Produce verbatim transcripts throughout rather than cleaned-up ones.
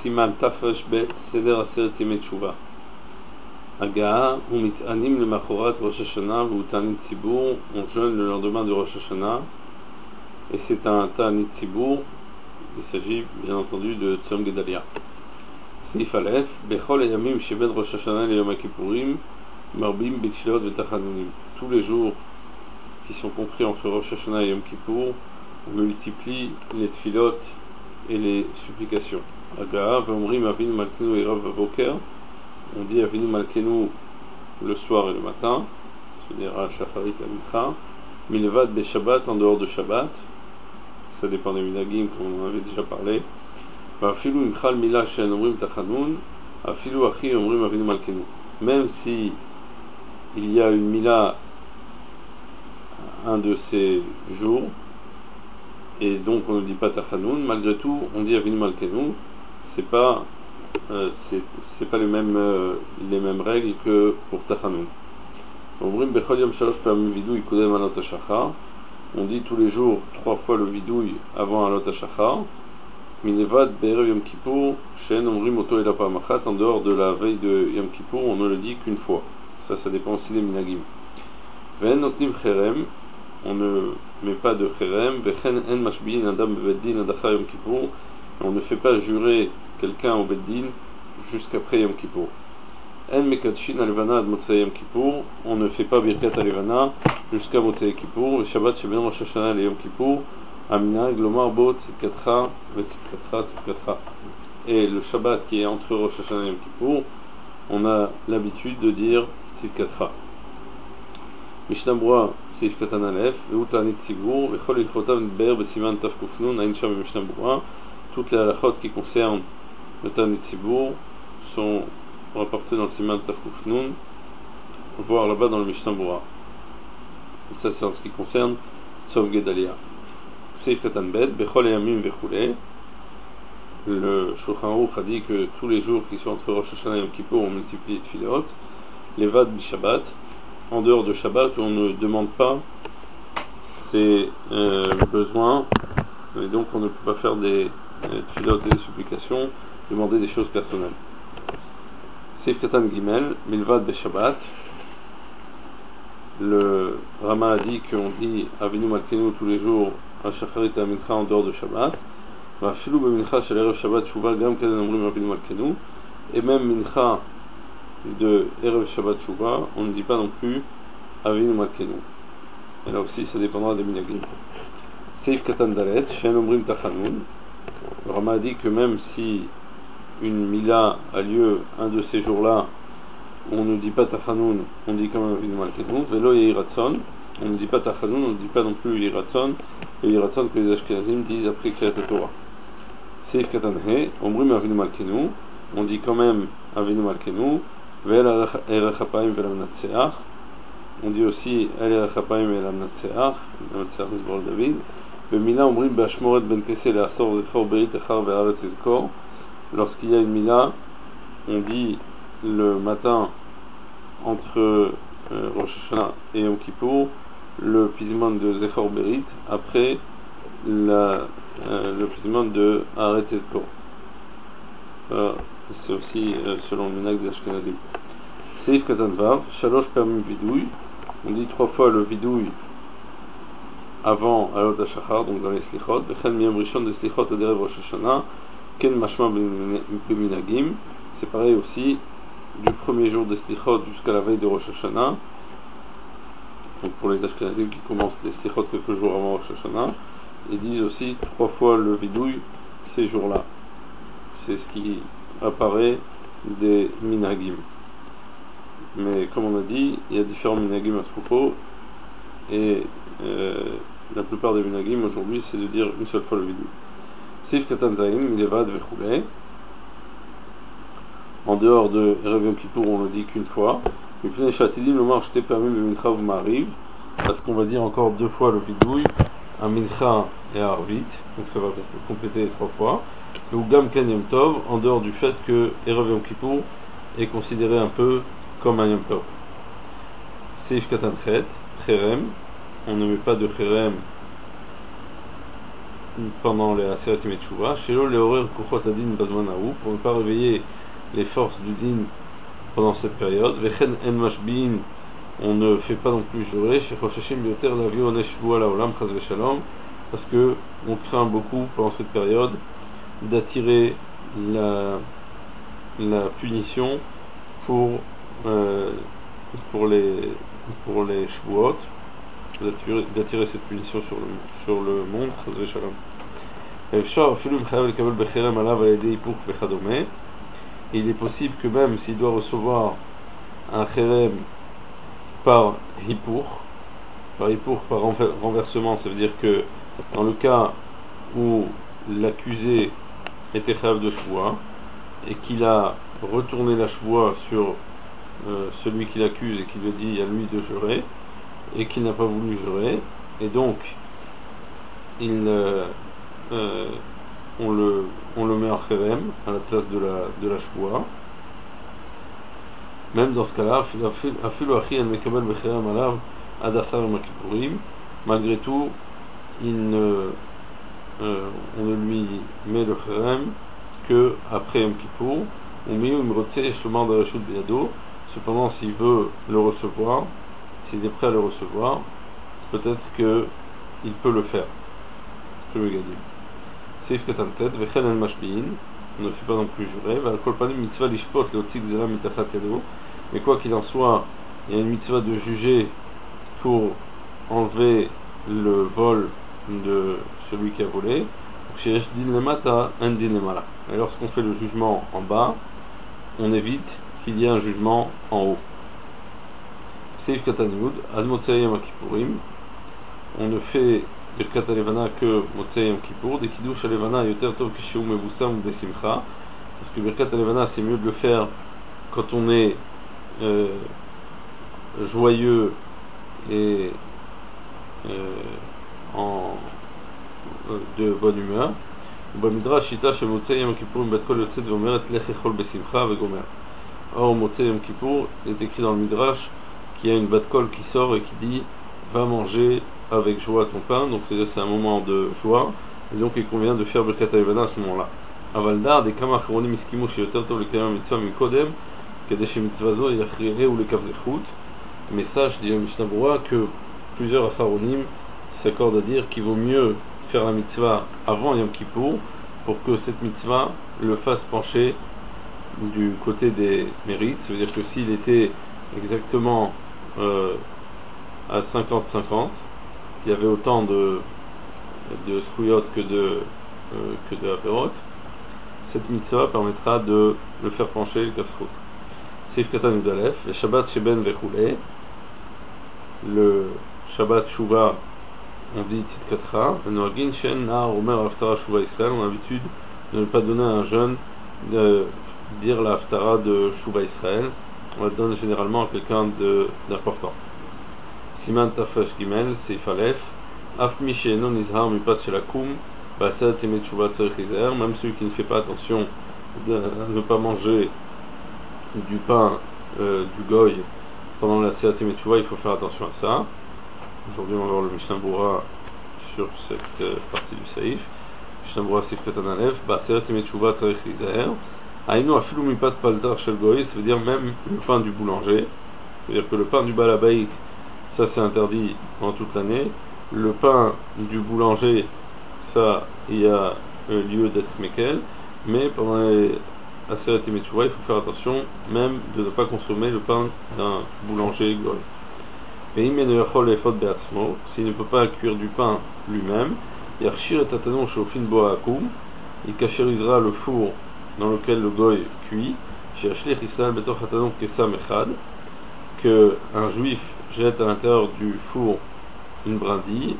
Siman Tafresh Bet Seder Aseret Yemei Tshuva. Agaha ou mit'anim le machorat Rosh Hashanah ou Tanit Tzibour. On jeûne le lendemain de Rosh Hashanah. Et c'est un Tanit Tzibour. Il s'agit bien entendu de Tzom Gedalia. Seif Aleph. Bechol Yamim Sheben Rosh Hashanah le Yom Kippourim. Marbim Bitfilot V'Tachanunim. Tous les jours qui sont compris entre Rosh Hashanah et Yom Kippour, on multiplie les tfilot et les supplications. Agaha, V'omrim Avinu Malkenu Erev Boker. On dit Avinu Malkenu le soir et le matin, c'est-à-dire à Shacharit à Mincha. Milvad Be Shabbat, en dehors de Shabbat. Ça dépend des minagim, comme on en avait déjà parlé. Va'afilu Imchal Mila Shen Omrim Tachanun. Afilu Achi Omrim Avinu Malkenu. Même si il y a une mila un de ces jours, et donc on ne dit pas Tachanoun, malgré tout on dit Avinu Malkenu. C'est pas euh, c'est, c'est pas les mêmes euh, les mêmes règles que pour Tachanoun. On dit tous les jours trois fois le vidouille avant Alot HaShachar. Minevad Be'erev Yom Kippour Shen Omrim Oto Ela Pa'amachat. En dehors de la veille de Yom Kippour, on ne le dit qu'une fois. Ça, ça dépend aussi des minagim. Ve'en notnim cherem. On ne met pas de cherem. Ve'chen en mashbi'in adam bebeddin adacha Yom Kippour. On ne fait pas jurer quelqu'un au beddin jusqu'après Yom Kippour. En mekadshin alevana ad motzei Yom Kippour. On ne fait pas birkat alevana jusqu'à motzei Kippour. Ve Shabbat sheben Rosh Hashanah le Yom Kippour. Amina glomar bo tzidkatra vetzidkatra tzidkatra. Et le Shabbat qui est entre Rosh Hashanah et Yom Kippour, on a l'habitude de dire tzidkatra. Mishnah Berurah Seif Katan Aleph Ve'u Ta'anit Tzibour Vechol Ilchotav Nitbe'er Besiman Tav Kuf Nun. Ain Sham Mishnah Berurah. Toutes les halachot qui concernent le Ta'anit Tzibour sont rapportées dans le Siman Tav Kuf Nun, voire là-bas dans le Mishnah Berurah. Ça c'est en ce qui concerne Tzom Gedalia. Seif Katan Bet Bechol Yamim Vechule. Le Shulchan Aruch a dit que tous les jours qui sont entre Rosh Hashanah et Yom Kippour, on multiplie les tfilot. Levad Bishabbat. En dehors de Shabbat, où on ne demande pas ses euh, besoins, et donc on ne peut pas faire des tfilot et des supplications, demander des choses personnelles. Seif Katan Gimel, Milvad Beshabbat. Le Rama a dit qu'on dit Avinu Malkenu tous les jours à Shacharit et à Mincha en dehors de Shabbat. Va'afilu bemincha shel erev Shabbat Shuva gam kaden omrim Avinu Malkenu. Et même Mincha de Erev Shabbat Shuva, on ne dit pas non plus Avinu Malkenu. Et là aussi, ça dépendra des minagim. Seif Katan Dalet, Shen Omrim Tachanun. Le Rama a dit que même si une mila a lieu un de ces jours-là, on ne dit pas Tachanun, on dit quand même Avinu Malkenu. Velo Yehiratson, on ne dit pas Tachanun, on ne dit pas non plus Yehiratson. Le Yehiratson que les Ashkenazim disent après Kriyat Torah. Seif Katan He, Omrim Avinu Malkenu, on dit quand même Avinu Malkenu. Ve'el erech hapayim ve'lamnatseach. On dit aussi el erech hapayim ve'lamnatseach, lamnatseach mizmor David. Ve'mila omrim be'ashmoret ben keseh le'asor zechor berit echar ve'aretz ezkor. Lorsqu'il y a une mila, on dit le matin entre euh, Rosh Hashanah et Yom Kippour le pizman de zechor berit après la, euh, le pizman de aretz ezkor. Euh, c'est aussi euh, selon le minhag des Ashkenazim. Seif Katan Vav, Shalosh Permim Vidouille. On dit trois fois le vidouille avant Alot HaShachar, donc dans les Slichot. Vechen Miyam Rishon des Slichot Aderev Rosh Hashanah. Ken Mashma Beminagim. C'est pareil aussi du premier jour des Slichot jusqu'à la veille de Rosh Hashanah. Donc pour les Ashkenazim qui commencent les Slichot quelques jours avant Rosh Hashanah, ils disent aussi trois fois le vidouille ces jours-là. C'est ce qui apparaît des minagim. Mais comme on a dit, il y a différents minagim à ce propos, et euh, la plupart des minagim aujourd'hui c'est de dire une seule fois le vidou. Seif Katan Zayin, Milevad Vechule. En dehors de Erev Yom Kippour, on le dit qu'une fois. Mais puis les chatidim, le marche t'est permis de Mincha ou m'arrive, parce qu'on va dire encore deux fois le vidouille, à Mincha et à Arvit, donc ça va compléter les trois fois. Ou Gam Ken Yom Tov, en dehors du fait que Erev Yom Kippour est considéré un peu comme un Yom Tov. Seif Katan Chet, Cherem, on ne met pas de Cherem pendant les Aseret Yemei Teshuvah, Shelo Leorer Kuchot Adin Bazman Hahu, pour ne pas réveiller les forces du din pendant cette période. Vechen En Mashbiin, on ne fait pas non plus jurer, chez Chosheshim Bioter Lavi Onesh Shvua Laolam Chaz Veshalom, parce que on craint beaucoup pendant cette période d'attirer la, la punition pour, euh, pour les, pour les Shvuot, d'attirer, d'attirer cette punition sur le, sur le monde, Chaz Veshalom. Il est possible que même s'il doit recevoir un cherem par hipour, par hipour, par renversement, ça veut dire que dans le cas où l'accusé était chayav de shvoua et qu'il a retourné la shvoua sur euh, celui qui l'accuse et qui lui dit à lui de jurer et qu'il n'a pas voulu jurer, et donc il euh, euh, on le on le met en cherem à la place de la de la shvoua. Même dans ce cas-là, malgré tout, il ne, euh, on ne lui met le cherem que après Yom Kippour. Cependant, s'il veut le recevoir, s'il est prêt à le recevoir, peut-être qu'il peut le faire. Je le gagne. Seif Katantet, Vechen El Mashbiin, on ne fait pas non plus jurer. Mitzvah lishpot leotzik zera mitachat yado. Mais quoi qu'il en soit, il y a une mitzvah de juger pour enlever le vol de celui qui a volé. Et lorsqu'on fait le jugement en bas, on évite qu'il y ait un jugement en haut. Seif Katanyud, Ad Motzei Yom Kippourim, on ne fait Birkat Alevana que Motzei Yom Kippour, des Kiddush Alevana Yoter Tov Kisheu Mevusam Besimcha, parce que Birkat Alevana c'est mieux de le faire quand on est euh, joyeux et euh, en euh, de bonne humeur. Bamidrash Shita She Motzei Yom Kippour Bet Kol Yotzet Vomeret Lech Echol Besimcha Vegomer. Or Motzei Yom Kippour est écrit dans le Midrash qu'il y a une bat kol qui sort et qui dit va manger avec joie ton pain, donc c'est, c'est un moment de joie, et donc il convient de faire Birkat Alevana à ce moment-là. Avaldar des Kama Achronim Iskimu Sheyoter Tov Lekayam Mitzvah Mikodem Kadesh Mitzvazo Yachrire ou Lekavzechut. Mais sache, dit le Mishnah Berurah, que plusieurs Achronim s'accordent à dire qu'il vaut mieux faire la mitzvah avant Yom Kippour pour que cette mitzvah le fasse pencher du côté des mérites. Ça veut dire que s'il était exactement euh, à cinquante cinquante, il y avait autant de de Sruyot que de euh, que de Aperot, cette mitzvah permettra de le faire pencher le Kafsrut. Seif Katan Udalef, le Shabbat Sheben Vechule, le Shabbat Shuva, on dit Tzidkatra, le Noagin Shen Na Omer Haftara Shuva Israël, on a l'habitude de ne pas donner à un jeune de dire la Haftara de Shuva Israël, on la donne généralement à quelqu'un de, d'important. Siman Tafresh Gimel, Seif Alef, Af Misheno Nizhar Mipat Shelakum, Basat Emet Shuva Tzarich Izer, même celui qui ne fait pas attention de ne pas manger du pain euh, du goy pendant la Seat Emet Shuva, il faut faire attention à ça. Aujourd'hui, on va voir le Mishnah Berurah sur cette euh, partie du Saïf. Mishnah Berurah Seif Katan Alef, Basat Emet Shuva Tzarich Izer. Aïnou Afilu Mipat Paltar Shel Goy, ça veut dire même le pain du boulanger. C'est-à-dire que le pain du Balabait, ça c'est interdit en toute l'année. Le pain du boulanger, ça, il y a euh, lieu d'être Mekel. Mais pendant les Aseret Yemei Teshuvah, il faut faire attention même de ne pas consommer le pain d'un boulanger goy. S'il ne peut pas cuire du pain lui-même, il cachérisera le four dans lequel le goy cuit, que un juif jette à l'intérieur du four une brindille,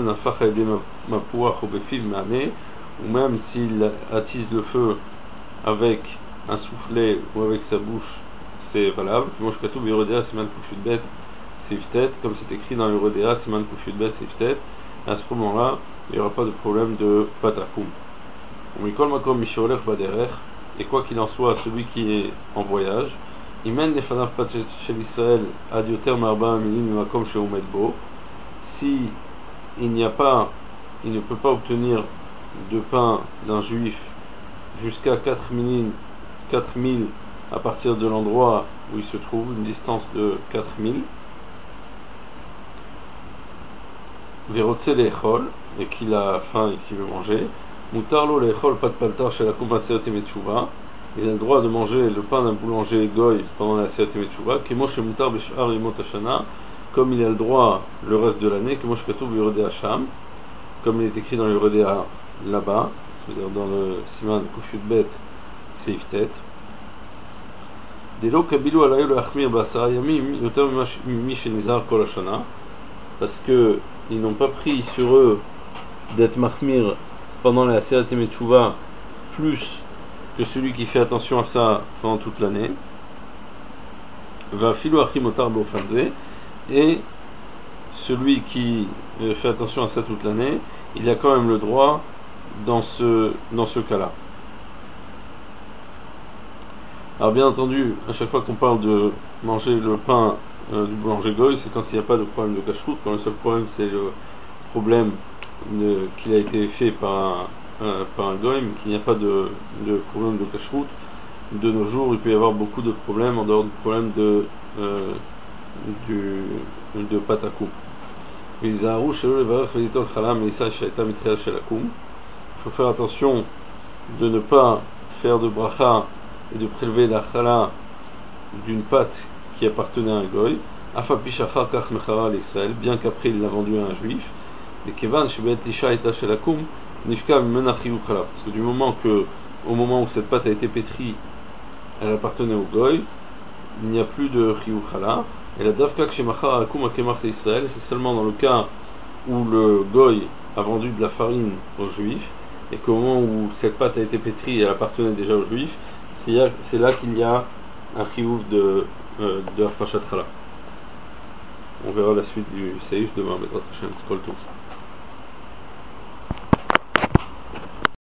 ou même s'il attise le feu avec un soufflet ou avec sa bouche, c'est valable. Comme c'est écrit dans l'Urodéa, Siman Kufyudbet Siftet, à ce moment-là, il n'y aura pas de problème de patakoum. Et quoi qu'il en soit, celui qui est en voyage, si il n'y a pas, il ne peut pas obtenir de pain d'un juif jusqu'à quatre mille à partir de l'endroit où il se trouve, une distance de quatre mille. Verotse l'echol, et qu'il a faim et qu'il veut manger. Mutarlo l'echol pas de paltar chez la Kumaseret Metchouva. Il a le droit de manger le pain d'un boulanger goy pendant la Seret Metchouva. Kemosh mutar b'shar yemot hashana, comme il a le droit le reste de l'année. Kemosh katuv Yoredei Hasham, comme il est écrit dans le Yoredei là-bas, c'est-à-dire dans le Siman Kufyut Bet Seif Tet. Delo kabilu alayou le'achmir ba'asara yamim yoter mimi shenizar kol hashana, parce que ils n'ont pas pris sur eux d'être mahmir pendant la Seret Metchouva plus que celui qui fait attention à ça pendant toute l'année. Va filu achimotar bofanze, et celui qui fait attention à ça toute l'année, il a quand même le droit dans ce, dans ce cas-là. Alors bien entendu, à chaque fois qu'on parle de manger le pain euh, du boulanger goy, c'est quand il n'y a pas de problème de cacheroute. Quand le seul problème c'est le problème de, qu'il a été fait par un, euh, par un goy, mais qu'il n'y a pas de, de problème de cacheroute. De nos jours, il peut y avoir beaucoup de problèmes en dehors du problème de euh, du, de patakou. Il faut faire attention de ne pas faire de bracha et de prélever la chala d'une pâte qui appartenait à un goy, bien qu'après il l'a vendu à un juif, parce que du moment que, au moment où cette pâte a été pétrie, elle appartenait au goy, il n'y a plus de chiyuv chala. Et la davka kshemachar akum akemach l'Israël, c'est seulement dans le cas où le goy a vendu de la farine aux juifs, et qu'au moment où cette pâte a été pétrie, elle appartenait déjà aux juifs, c'est là qu'il y a un chiyuv de, euh, de Hafrashat Chala. On verra la suite du Seif demain, Bezrat Hashem, Kol Tov.